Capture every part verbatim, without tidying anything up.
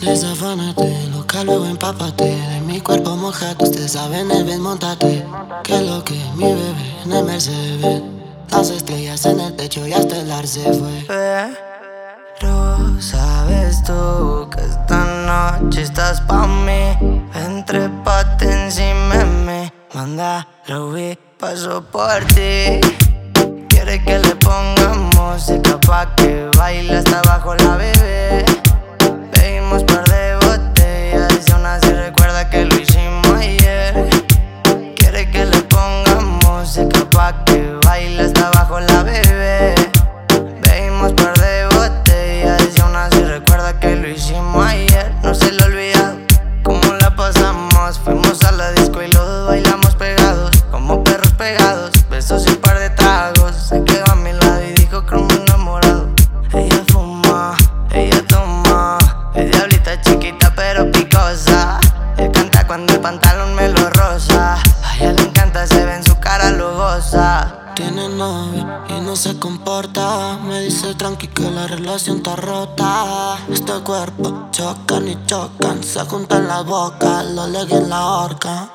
Desafánate, loca, luego empápate. De mi cuerpo mojado, ustedes saben el bien, montate. Que lo que mi bebé en el Mercedes. Las estrellas en el techo y hasta el ar se fue. Pero sabes tú que esta noche estás pa' mí. Entrépate encima de mí. Manda, lo vi, paso por ti. Quiere que le pongamos música pa' que baile hasta abajo la bebé. Bebimos par de botellas y aún así recuerda que lo hicimos ayer. Quiere que le pongamos música pa' que baile hasta abajo la bebé. Bebimos par de botellas y aún así recuerda que lo hicimos ayer. No se le olvida cómo la pasamos. Fuimos a la disco y los dos bailamos pegados, como perros pegados. Besos y un par de tragos. Se quedó a mi lado y dijo que me enamorado. Ella fuma, ella toma. Es diablita chiquita pero picosa. Él canta cuando el pantalón me lo roza. A ella le encanta, se ve en su cara, lo goza. Tiene novio y no se comporta. Me dice tranqui que la relación está rota. Este cuerpo chocan y chocan. Se juntan las bocas, lo leguen en la horca.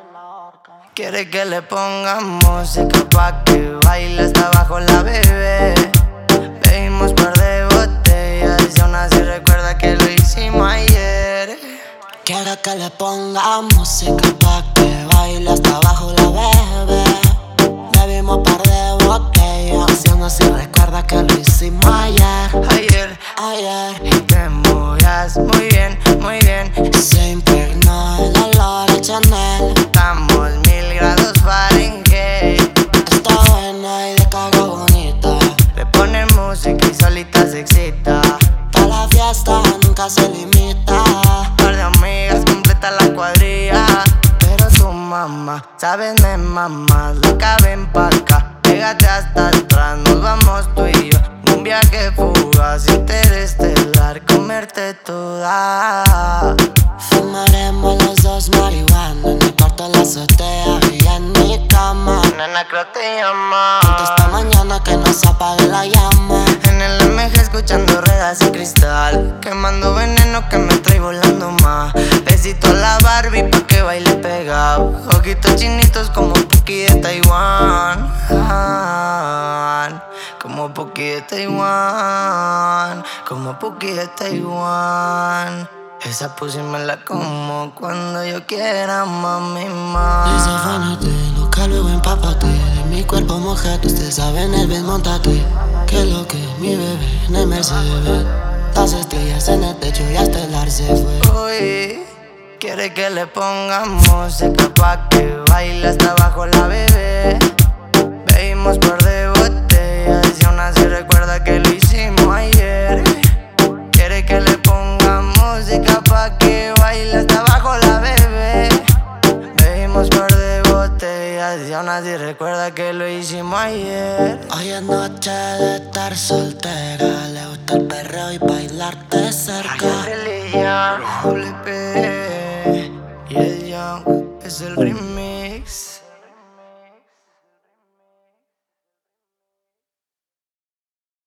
Quiere que le pongamos música pa' que baile hasta abajo la bebé. Bebimos par de botellas y aún así recuerda que lo hicimos ayer. Quiere que le ponga música pa' que baile hasta abajo la bebé. Bebimos par de botellas y aún así recuerda que lo hicimos ayer. Ayer, Ayer y te movías muy bien, muy bien. se impregnó el olor a Chanel. Estamos mil grados Fahrenheit. Está buena y de caga bonita. Le ponen música y solita se excita. Pa' la fiesta nunca se limita. Par de amigas completa la cuadrilla. Pero tu mamá, sabes me mamá. Loca, ven pa' acá, pégate hasta atrás. Nos vamos tú y yo en un viaje fugaz, interestelar, comerte toda. Fumaremos los dos marihuana en el cuarto de la azotea y en mi cama. Nena, creo te llama. Esta mañana que no se apague la llama. En el M G escuchando ruedas y cristal, quemando veneno que me trae volando más. Besito a la Barbie pa' que baile pegado. Ojitos chinitos como Puki de Taiwán. Ah, como Puki de Taiwán. Como Puki de Taiwán. Esa pussy me la como cuando yo quiera, mami, más. Desafánate, loca, luego empápate. De mi cuerpo mojado, ustedes saben el bien, montate. Que lo que mi bebé en el Mercedes. Las estrellas en el techo y hasta el ar se fue. Uy, quiere que le pongamos música pa' que baile hasta abajo la bebé. Bebimos par de botellas y aún así recuerda que lo hicimos ayer. Quiere que le pongamos música pa' que baile hasta abajo la bebé. Bebimos par de botellas y aún así recuerda que lo hicimos ayer. Hoy es noche de estar soltera. Le gusta el perreo y bailarte cerca. Religión, W P y el Young es el remix.